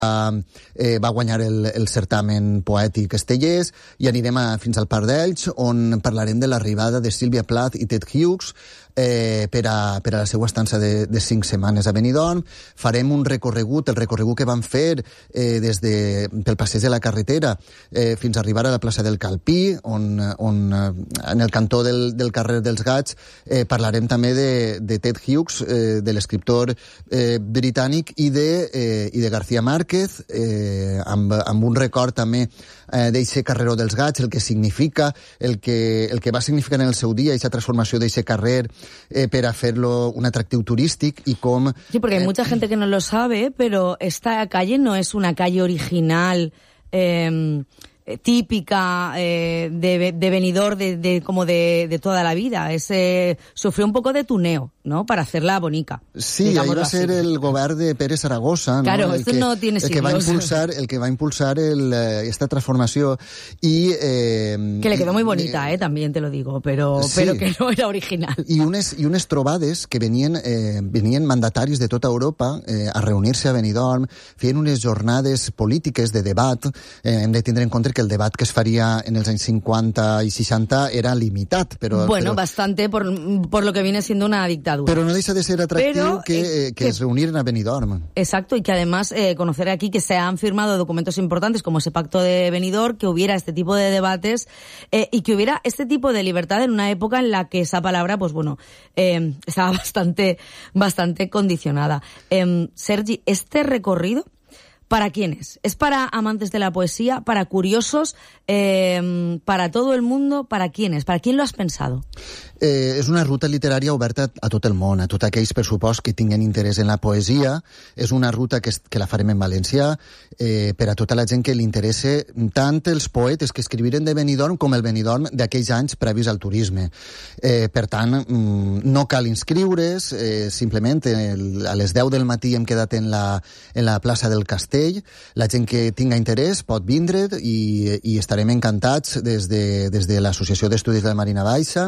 va guanyar el certamen poètic Estellers, i anirem fins al Parc d'Elx, on parlarem de l'arribada de Sylvia Plath i Ted Hughes per a la seva estança de 5 setmanes a Benidorm. Farem un recorregut, el recorregut que van fer pel passeig de la carretera fins a arribar a la plaça del Calpí, on en el cantó del carrer dels Gats parlarem també de Ted Hughes, de l'escriptor britànic, i de García Márquez, amb un record també d'eixe carreró dels Gats, el que significa, el que va significar en el seu dia, aquesta transformació d'eixe carrer per a fer-lo un atractiu turístic, y com... Sí, porque hay mucha gente que no lo sabe, pero esta calle no es una calle original típica de Benidorm como de toda la vida. Sufrió un poco de tuneo, ¿no?, para hacerla bonica. Sí, ahí va a ser el govern de Pere Saragossa, ¿no? Claro, esto no tiene siglos. El que va a impulsar esta transformación, y que le quedó muy bonita, también te lo digo, pero que no era original. I unes trobades que venien mandataris de tota Europa a reunir-se a Benidorm, feien unes jornades polítiques de debat. Hem de tindre en compte que el debat que es faria en els anys 50 i 60 era limitat, però... Bueno, bastante por lo que viene siendo una dictadura. Pero no deja de ser atractivo que se reuniran a Benidorm. Exacto, y que además conocer aquí que se han firmado documentos importantes como ese pacto de Benidorm, que hubiera este tipo de debates y que hubiera este tipo de libertad en una época en la que esa palabra, pues bueno, estaba bastante condicionada. Sergi, este recorrido, ¿para quién es? ¿Es para amantes de la poesía, para curiosos, para todo el mundo? ¿Para quién es? ¿Para quién lo has pensado? És una ruta literària oberta a tot el món, a tots aquells, per supost, que tinguen interès en la poesia. És una ruta que la farem en valencià, per a tota la gent que li interessa tant els poetes que escriviren de Benidorm com el Benidorm d'aquells anys previs al turisme. Per tant, no cal inscriure's, simplement a les 10 del matí hem quedat en la plaça del Castell. La gent que tinga interès pot vindre i estarem encantats des de l'Associació d'Estudis de la Marina Baixa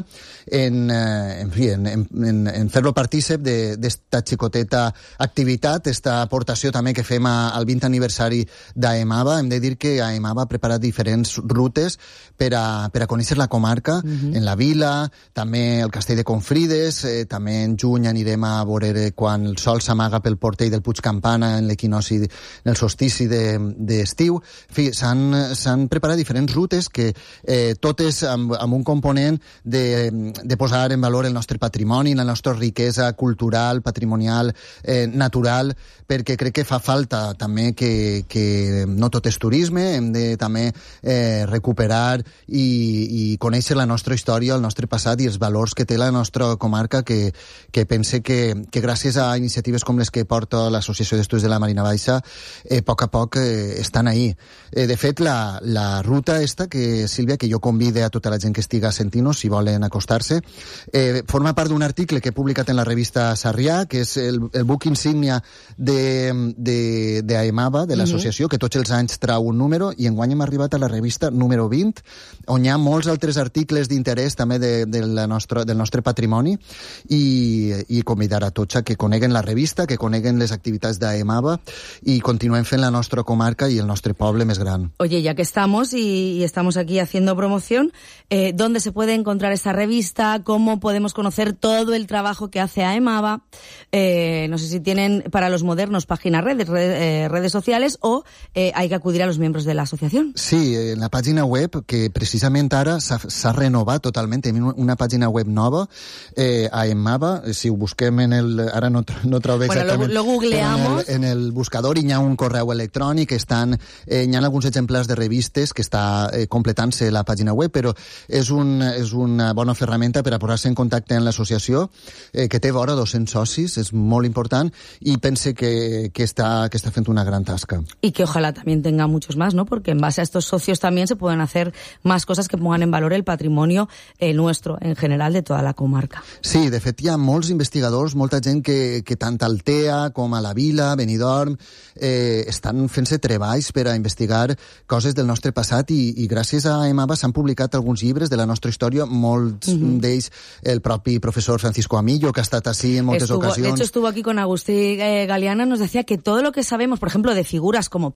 en fer-lo partícip d'esta xicoteta activitat, esta aportació també que fem al 20 aniversari d'AEMAVA. Hem de dir que AEMAVA ha preparat diferents rutes per a conèixer la comarca, en la vila, també el Castell de Confrides, també en juny anirem a veure quan el sol s'amaga pel portell del Puig Campana en l'equinoci, en el solstici d'estiu. En fi, s'han preparat diferents rutes que totes amb un component de posar en valor el nostre patrimoni, la nostra riquesa cultural, patrimonial, natural, perquè crec que fa falta també que no tot és turisme, hem de també recuperar i conèixer la nostra història, el nostre passat i els valors que té la nostra comarca, que pense que gràcies a iniciatives com les que porta l'Associació d'Estudis de la Marina Baixa, a poc estan ahí. De fet, la ruta esta, Sílvia, que jo convide a tota la gent que estiga sentint-nos, si volen acostar-se, forma part d'un article que he publicat en la revista Sarrià, que és el buc insígnia d'AEMAVA, de l'associació, que tots els anys trau un número, i enguany hem arribat a la revista número 20, on hi ha molts altres articles d'interès també del nostre patrimoni, i convidar a tots a que coneguen la revista, que coneguen les activitats d'AEMAVA i continuem fent la nostra comarca i el nostre poble més gran. Oye, ya que estamos y estamos aquí haciendo promoción, ¿dónde se puede encontrar esta revista? ¿Cómo podemos conocer todo el trabajo que hace AEMAVA? No sé si tienen para los modernos páginas redes sociales o hay que acudir a los miembros de la asociación. Sí, en la pàgina web, que precisament ara s'ha renovat totalment, tenim una pàgina web nova, AEMAVA, si ho busquem ara no trobo exactament... Bueno, lo googleamos. En el buscador hi ha un correu electrònic, hi ha alguns exemplars de revistes que està completant-se la pàgina web, però és una bona ferramenta per a posar-se en contacte amb l'associació, que té vora 200 socis, és molt important, i pense que està fent una gran tasca. Y que ojalá también tenga muchos más, ¿no? Porque en base a estos socios también se pueden hacer más cosas que pongan en valor el patrimonio nuestro, en general, de toda la comarca. Sí, de fet hi ha molts investigadors, molta gent que tant al TEA com a la Vila, Benidorm, estan fent-se treballs per a investigar coses del nostre passat i gràcies a EMAVA s'han publicat alguns llibres de la nostra història, molts d'ells el propi profesor Francisco Amillo, que ha estat así en moltes ocasiones. De hecho, estuvo aquí con Agustí Galeana, nos decía que todo lo que sabemos, por ejemplo, de figuras como